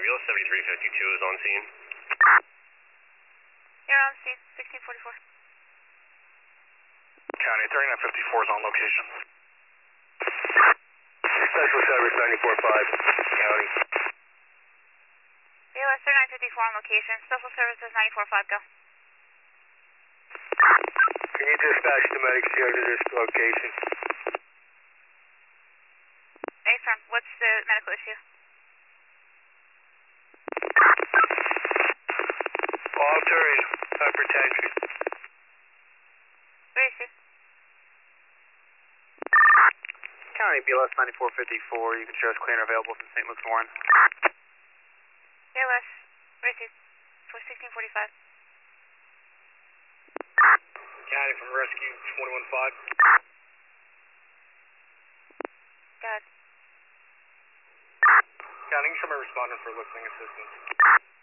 Ambulance 7352 is on scene. You're on scene, 1644. County 3954 is on location. Special Service 945, County. BOS 3954 on location. Special Services 945, go. Can you dispatch the medics here to this location? Affirm. What's the medical issue? Altering hypertension. Where is he? County BLS 9454, you can show us clear and available from St. Luke's Warren. BOS, where is he? For 1645. County from Rescue 215. Go ahead. County, you show me responding for listening assistance.